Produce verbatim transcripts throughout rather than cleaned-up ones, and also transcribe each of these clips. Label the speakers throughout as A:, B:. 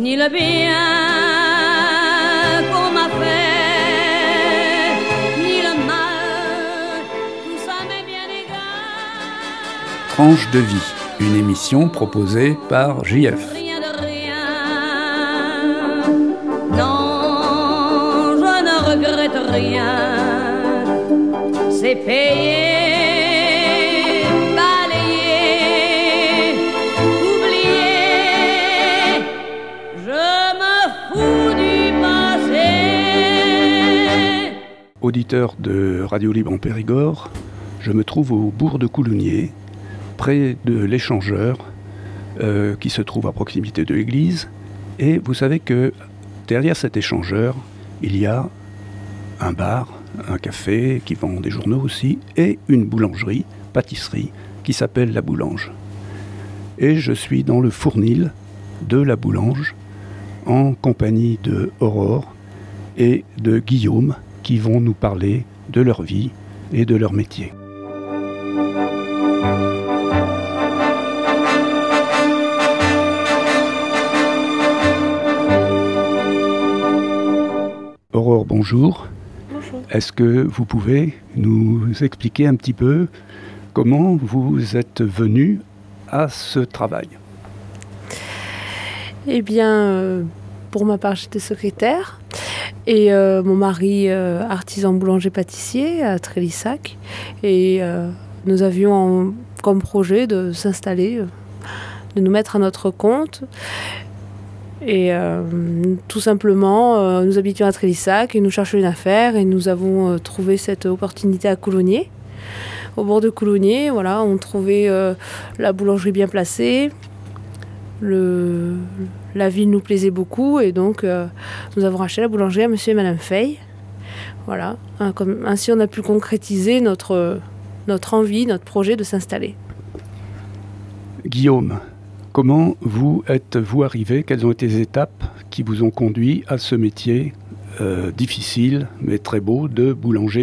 A: ni le bien qu'on m'a fait, ni le mal, tout ça m'est bien égal.
B: Tranche de vie, une émission proposée par J F.
A: Rien de rien, non, je ne regrette rien, c'est payé.
B: Auditeur de Radio Libre en Périgord, je me trouve au bourg de Coulounier, près de l'échangeur euh, qui se trouve à proximité de l'église. Et vous savez que derrière cet échangeur, il y a un bar, un café qui vend des journaux aussi, et une boulangerie, pâtisserie, qui s'appelle La Boulange. Et je suis dans le fournil de La Boulange, en compagnie de Aurore et de Guillaume, qui vont nous parler de leur vie et de leur métier. Aurore, bonjour.
C: Bonjour.
B: Est-ce que vous pouvez nous expliquer un petit peu comment vous êtes venue à ce travail ?
C: Eh bien, euh, pour ma part, j'étais secrétaire. Et euh, mon mari, euh, artisan boulanger-pâtissier à Trélissac. Et euh, nous avions en, comme projet de s'installer, euh, de nous mettre à notre compte. Et euh, tout simplement, euh, nous habitions à Trélissac et nous cherchions une affaire. Et nous avons euh, trouvé cette opportunité à Coulonnier. Au bord de Coulonnier, voilà, on trouvait euh, la boulangerie bien placée. Le, la ville nous plaisait beaucoup et donc euh, nous avons racheté la boulangerie à monsieur et madame Fay. Voilà, hein, comme, ainsi on a pu concrétiser notre, notre envie, notre projet de s'installer.
B: Guillaume, comment vous êtes-vous arrivé ? Quelles ont été les étapes qui vous ont conduit à ce métier euh, difficile mais très beau de boulanger-pâtissier ?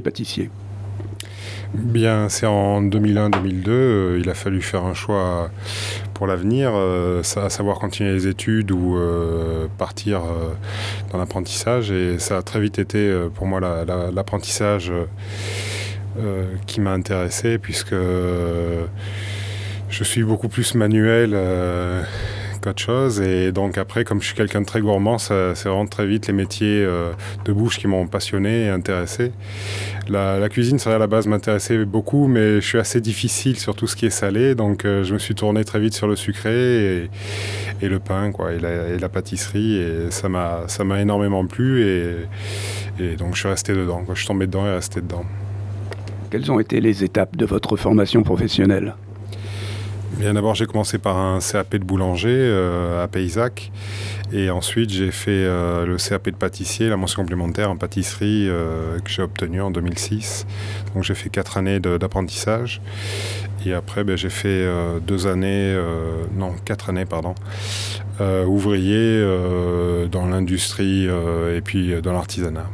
D: Bien, c'est en deux mille un deux mille deux, euh, il a fallu faire un choix pour l'avenir, euh, à savoir continuer les études ou euh, partir euh, dans l'apprentissage. Et ça a très vite été euh, pour moi la, la, l'apprentissage euh, qui m'a intéressé, puisque euh, je suis beaucoup plus manuel euh, qu'autre chose. Et donc après, comme je suis quelqu'un de très gourmand, ça, c'est vraiment très vite les métiers euh, de bouche qui m'ont passionné et intéressé. La, la cuisine, c'est vrai, à la base, m'intéressait beaucoup, mais je suis assez difficile sur tout ce qui est salé, donc euh, je me suis tourné très vite sur le sucré et, et le pain, quoi, et la, et la pâtisserie, et ça m'a, ça m'a énormément plu, et, et donc je suis resté dedans, quoi. Je suis tombé dedans et resté dedans.
B: Quelles ont été les étapes de votre formation professionnelle ?
D: Bien, d'abord, j'ai commencé par un C A P de boulanger euh, à Paysac. Et ensuite, j'ai fait euh, le C A P de pâtissier, la mention complémentaire en pâtisserie euh, que j'ai obtenue en deux mille six. Donc, j'ai fait quatre années de, d'apprentissage. Et après, ben, j'ai fait euh, deux années, euh, non, quatre années, pardon, euh, ouvrier euh, dans l'industrie euh, et puis dans l'artisanat.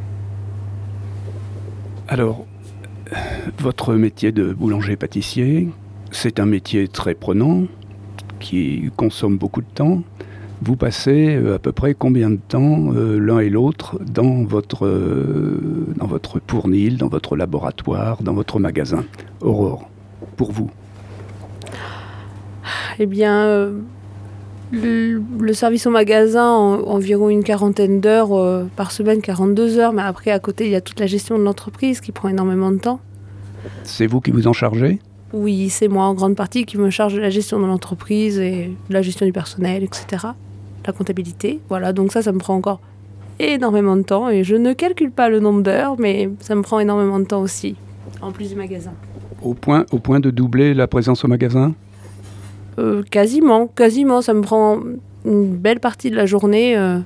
B: Alors, votre métier de boulanger-pâtissier, c'est un métier très prenant, qui consomme beaucoup de temps. Vous passez euh, à peu près combien de temps euh, l'un et l'autre dans votre, euh, dans votre fournil, dans votre laboratoire, dans votre magasin ? Aurore, pour vous ?
C: Eh bien, euh, le, le service au magasin, en, environ une quarantaine d'heures euh, par semaine, quarante-deux heures. Mais après, à côté, il y a toute la gestion de l'entreprise qui prend énormément de temps.
B: C'est vous qui vous en chargez ?
C: Oui, c'est moi en grande partie qui me charge de la gestion de l'entreprise et de la gestion du personnel, et cetera. La comptabilité, voilà, donc ça, ça me prend encore énormément de temps et je ne calcule pas le nombre d'heures, mais ça me prend énormément de temps aussi, en plus du magasin.
B: Au point, au point de doubler la présence au magasin ?
C: euh, Quasiment, quasiment, ça me prend une belle partie de la journée. Euh.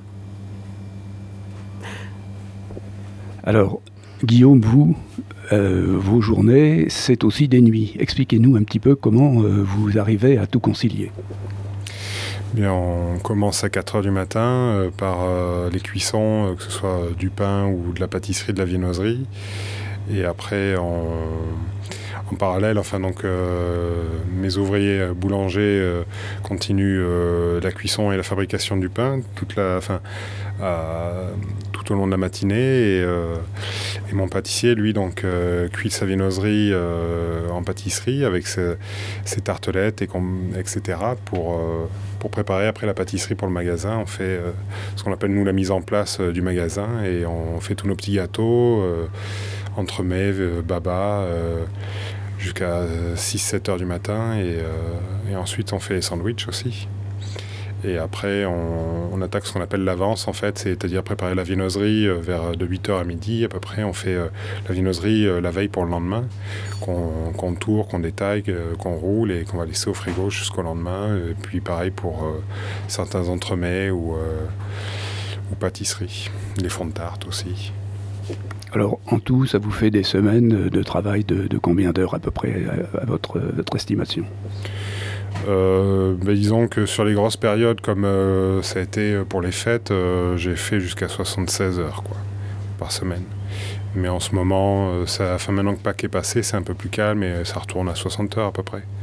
B: Alors, Guillaume, vous, euh, vos journées, c'est aussi des nuits. Expliquez-nous un petit peu comment euh, vous arrivez à tout concilier.
D: Bien, on commence à quatre heures du matin euh, par euh, les cuissons, euh, que ce soit du pain ou de la pâtisserie, de la viennoiserie. Et après, on, en parallèle, enfin, donc, euh, mes ouvriers boulangers euh, continuent euh, la cuisson et la fabrication du pain toute la, enfin, euh, tout au long de la matinée. Et, euh, et mon pâtissier, lui, donc, euh, cuit sa viennoiserie euh, en pâtisserie avec ses, ses tartelettes, et, et cetera pour, euh, pour préparer après la pâtisserie pour le magasin. On fait euh, ce qu'on appelle, nous, la mise en place euh, du magasin, et on fait tous nos petits gâteaux, euh, entremets, euh, baba, euh, jusqu'à six sept heures du matin, et, euh, et ensuite on fait les sandwichs aussi. Et après on, on attaque ce qu'on appelle l'avance, en fait, c'est-à-dire préparer la viennoiserie euh, vers de huit heures à midi à peu près. On fait euh, la viennoiserie euh, la veille pour le lendemain, qu'on, qu'on tourne, qu'on détaille, euh, qu'on roule et qu'on va laisser au frigo jusqu'au lendemain. Et puis pareil pour euh, certains entremets ou, euh, ou pâtisseries, les fonds de tarte aussi.
B: Alors, en tout, ça vous fait des semaines de travail de, de combien d'heures à peu près, à, à votre, votre estimation ?
D: Euh, ben disons que sur les grosses périodes, comme euh, ça a été pour les fêtes, euh, j'ai fait jusqu'à soixante-seize heures quoi, par semaine. Mais en ce moment, euh, ça, enfin, maintenant que Pâques est passé, c'est un peu plus calme et ça retourne à soixante heures à peu près.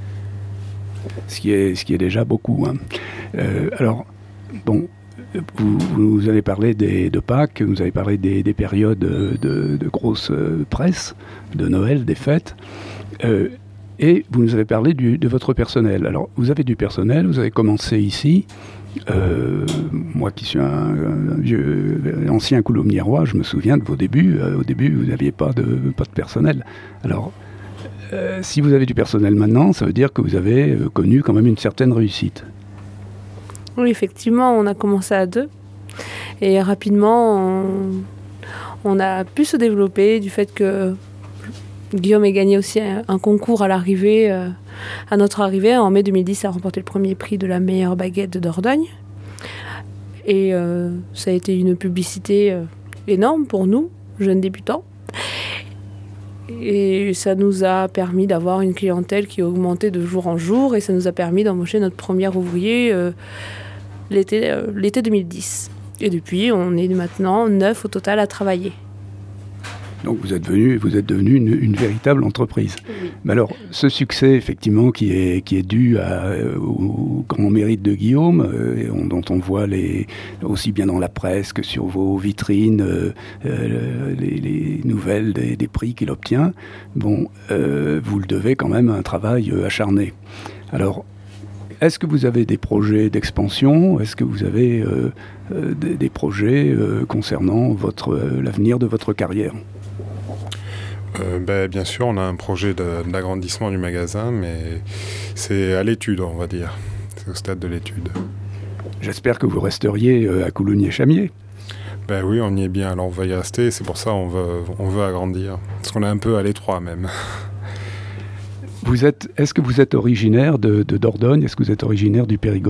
B: Ce qui est, ce qui est déjà beaucoup. Hein. Euh, alors, bon, vous, vous avez parlé des, de Pâques, vous avez parlé des, des périodes de, de grosse presse, de Noël, des fêtes. Euh, Et vous nous avez parlé du, de votre personnel. Alors, vous avez du personnel, vous avez commencé ici. Euh, moi qui suis un, un vieux, un ancien coulommiérois, je me souviens de vos débuts. Euh, au début, vous n'aviez pas de, pas de personnel. Alors, euh, si vous avez du personnel maintenant, ça veut dire que vous avez euh, connu quand même une certaine réussite.
C: Oui, effectivement, on a commencé à deux. Et rapidement, on, on a pu se développer du fait que Guillaume a gagné aussi un, un concours à l'arrivée, euh, à notre arrivée. En mai deux mille dix, il a remporté le premier prix de la meilleure baguette de Dordogne. Et euh, ça a été une publicité euh, énorme pour nous, jeunes débutants. Et ça nous a permis d'avoir une clientèle qui a augmenté de jour en jour. Et ça nous a permis d'embaucher notre premier ouvrier euh, l'été, euh, l'été deux mille dix. Et depuis, on est maintenant neuf au total à travailler.
B: Donc vous êtes devenu, vous êtes devenu une, une véritable entreprise.
C: Oui.
B: Mais alors, ce succès, effectivement, qui est, qui est dû à, au grand mérite de Guillaume, euh, on, dont on voit les, aussi bien dans la presse que sur vos vitrines, euh, euh, les, les nouvelles des, des prix qu'il obtient, bon, euh, vous le devez quand même à un travail euh, acharné. Alors, est-ce que vous avez des projets d'expansion ? Est-ce que vous avez euh, euh, des, des projets euh, concernant votre, euh, l'avenir de votre carrière ?
D: Euh, ben, bien sûr, on a un projet de, d'agrandissement du magasin, mais c'est à l'étude, on va dire. C'est au stade de l'étude.
B: J'espère que vous resteriez euh, à Coulommiers-Chamiers.
D: Ben oui, on y est bien, alors on va y rester, c'est pour ça qu'on veut, on veut agrandir. Parce qu'on est un peu à l'étroit même.
B: Vous êtes, est-ce que vous êtes originaire de, de Dordogne ? Est-ce que vous êtes originaire du Périgord ?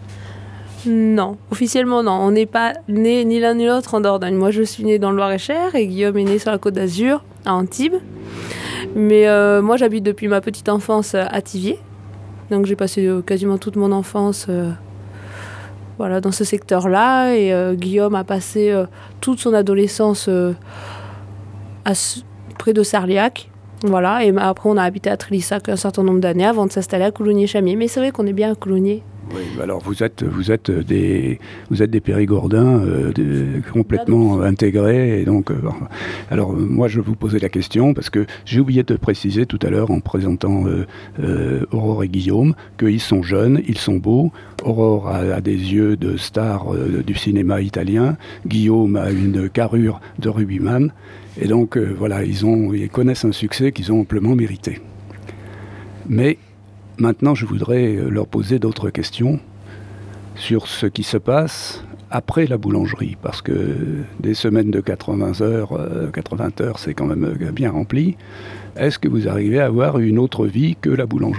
C: Non, officiellement non. On n'est pas né ni l'un ni l'autre en Dordogne. Moi, je suis née dans le Loir-et-Cher et Guillaume est né sur la Côte d'Azur, à Antibes. Mais euh, moi, j'habite depuis ma petite enfance à Thiviers. Donc, j'ai passé euh, quasiment toute mon enfance euh, voilà, dans ce secteur-là. Et euh, Guillaume a passé euh, toute son adolescence euh, à, près de Sarliac. Voilà. Et après, on a habité à Trélissac un certain nombre d'années avant de s'installer à Coulommiers-Chamiers. Mais c'est vrai qu'on est bien à Coulommiers.
B: Oui, alors vous êtes, vous êtes des, vous êtes des Périgordins euh, de, complètement intégrés. Et donc, euh, alors moi je vous posais la question parce que j'ai oublié de préciser tout à l'heure en présentant euh, euh, Aurore et Guillaume qu'ils sont jeunes, ils sont beaux. Aurore a, a des yeux de star euh, du cinéma italien. Guillaume a une carrure de rugbyman. Et donc euh, voilà, ils, ont, ils connaissent un succès qu'ils ont amplement mérité. Mais maintenant, je voudrais leur poser d'autres questions sur ce qui se passe après la boulangerie, parce que des semaines de quatre-vingts heures, euh, quatre-vingts heures, c'est quand même bien rempli. Est-ce que vous arrivez à avoir une autre vie que la boulangerie ?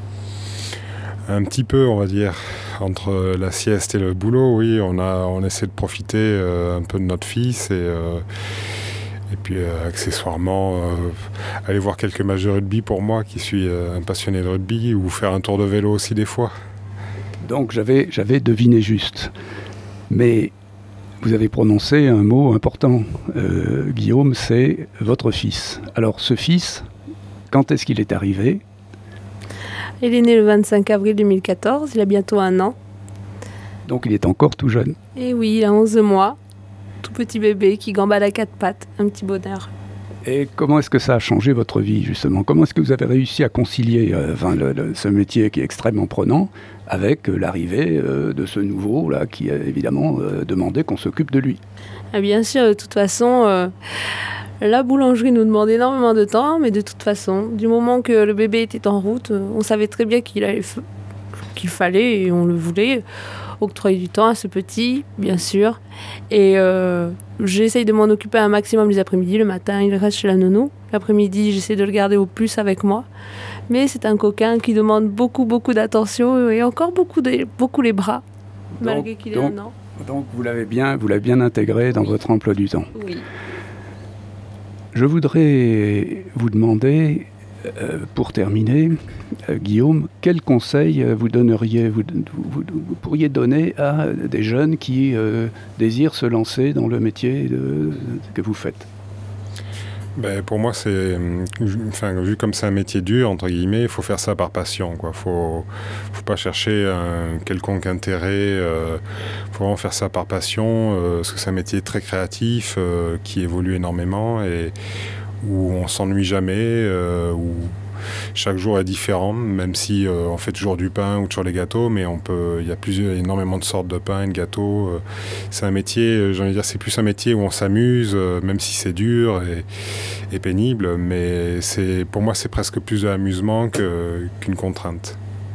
D: Un petit peu, on va dire. Entre la sieste et le boulot, oui, on, a, on essaie de profiter euh, un peu de notre fils et... Euh, Et puis euh, accessoirement, euh, aller voir quelques matchs de rugby pour moi qui suis euh, un passionné de rugby, ou faire un tour de vélo aussi des fois.
B: Donc j'avais, j'avais deviné juste. Mais vous avez prononcé un mot important. Euh, Guillaume, c'est votre fils. Alors ce fils, Quand est-ce qu'il est arrivé ?
C: Il est né le vingt-cinq avril deux mille quatorze, il a bientôt un an.
B: Donc il est encore tout jeune.
C: Et oui, il a onze mois, tout petit bébé qui gambade à quatre pattes, un petit bonheur.
B: Et comment est-ce que ça a changé votre vie, justement ? Comment est-ce que vous avez réussi à concilier euh, enfin, le, le, ce métier qui est extrêmement prenant avec euh, l'arrivée euh, de ce nouveau, là, qui a évidemment euh, demandé qu'on s'occupe de lui ?
C: Ah, bien sûr, de toute façon, euh, la boulangerie nous demande énormément de temps, mais de toute façon, du moment que le bébé était en route, on savait très bien qu'il, allait f- qu'il fallait, et on le voulait, octroyer du temps à ce petit, bien sûr. Et euh, j'essaye de m'en occuper un maximum les après-midi. Le matin, il reste chez la nounou. L'après-midi, j'essaie de le garder au plus avec moi. Mais c'est un coquin qui demande beaucoup, beaucoup d'attention et encore beaucoup, de, beaucoup les bras, donc, malgré qu'il ait
B: donc,
C: un an.
B: Donc vous l'avez bien, vous l'avez bien intégré dans oui. votre emploi du temps.
C: Oui.
B: Je voudrais vous demander, euh, pour terminer, euh, Guillaume, quel conseil vous donneriez, vous, vous, vous pourriez donner à des jeunes qui euh, désirent se lancer dans le métier de, que vous faites ?
D: Ben, pour moi, c'est, enfin, vu comme c'est un métier dur, entre guillemets, il faut faire ça par passion. Il ne faut, faut pas chercher un quelconque intérêt. Il euh, faut vraiment faire ça par passion, euh, parce que c'est un métier très créatif, euh, qui évolue énormément et où on ne s'ennuie jamais, euh, où chaque jour est différent, même si euh, on fait toujours du pain ou toujours les gâteaux, mais on peut, il y a plusieurs, énormément de sortes de pain et de gâteaux. Euh, c'est un métier, j'ai envie de dire, c'est plus un métier où on s'amuse, euh, même si c'est dur et, et pénible, mais c'est, pour moi, c'est presque plus de l'amusement que, qu'une contrainte.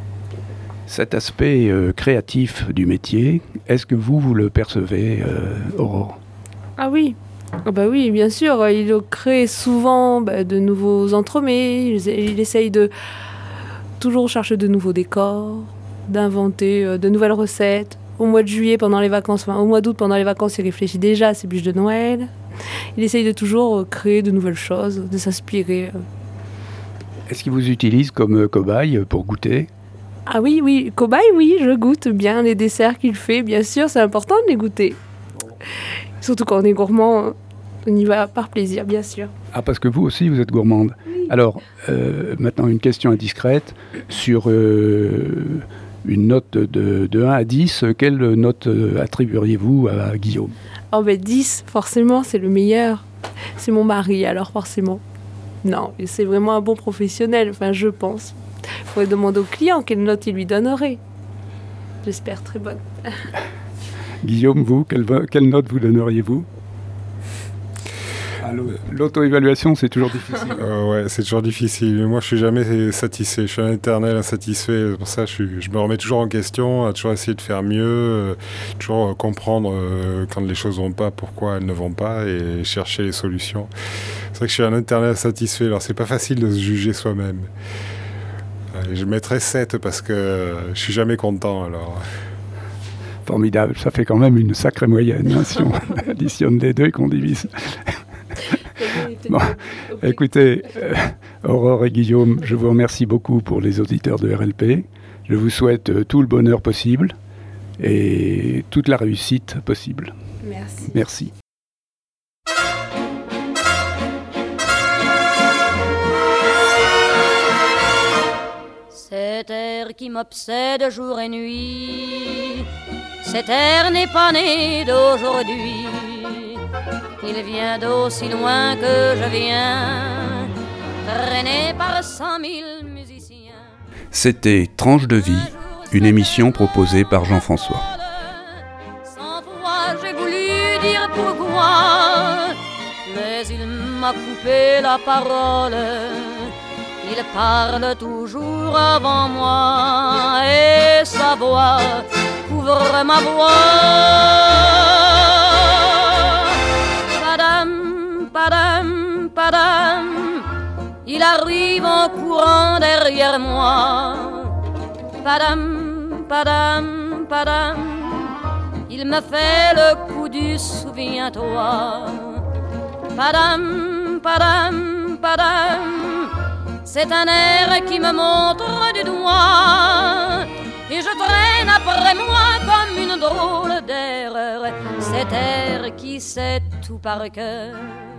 B: Cet aspect euh, créatif du métier, est-ce que vous, vous le percevez, euh, Aurore ?
C: Ah oui. Oh bah oui, bien sûr, il crée souvent bah, de nouveaux entremets, il, il essaye de toujours chercher de nouveaux décors, d'inventer euh, de nouvelles recettes. Au mois de juillet, pendant les vacances, enfin au mois d'août, pendant les vacances, il réfléchit déjà à ses bûches de Noël. Il essaye de toujours euh, créer de nouvelles choses, de s'inspirer. Euh.
B: Est-ce qu'il vous utilise comme euh, cobaye pour goûter ?
C: Ah oui, oui, cobaye, oui, je goûte bien les desserts qu'il fait, bien sûr, c'est important de les goûter. Surtout quand on est gourmand, on y va par plaisir, bien sûr.
B: Ah, parce que vous aussi, vous êtes gourmande. Oui. Alors, euh, maintenant, une question indiscrète. Sur euh, une note de, de un à dix, quelle note attribueriez-vous à Guillaume ?
C: Oh ben dix, forcément, c'est le meilleur. C'est mon mari, alors forcément. Non, c'est vraiment un bon professionnel, enfin, je pense. Il faudrait demander au client quelle note il lui donnerait. J'espère très bonne.
B: Guillaume, vous, quelle, quelle note vous donneriez-vous ? L'auto-évaluation, c'est toujours difficile.
D: Euh, ouais, c'est toujours difficile. Moi, je suis jamais satisfait. Je suis un éternel insatisfait. C'est pour ça, je, suis, je me remets toujours en question, à toujours essayer de faire mieux, euh, toujours euh, comprendre euh, quand les choses vont pas, pourquoi elles ne vont pas, et chercher les solutions. C'est vrai que je suis un éternel insatisfait. Alors, c'est pas facile de se juger soi-même. Euh, je mettrais sept parce que euh, je suis jamais content. Alors.
B: Formidable. Ça fait quand même une sacrée moyenne, hein, si on additionne les deux et qu'on divise. Bon, écoutez, euh, Aurore et Guillaume, je vous remercie beaucoup pour les auditeurs de R L P. Je vous souhaite euh, tout le bonheur possible et toute la réussite possible.
C: Merci.
B: Merci.
A: Cet air qui m'obsède jour et nuit, cet air n'est pas né d'aujourd'hui. Il vient d'aussi loin que je viens, traîné par cent mille musiciens.
B: C'était Tranche de vie, une émission proposée par Jean-François.
A: Cent fois j'ai voulu dire pourquoi, mais il m'a coupé la parole. Il parle toujours avant moi et sa voix couvre ma voix. Padam, padam, padam, il arrive en courant derrière moi. Padam, padam, padam, il me fait le coup du souviens-toi. Padam, padam, padam, c'est un air qui me montre du doigt et je traîne après moi comme une drôle d'erreur cet air qui sait tout par cœur.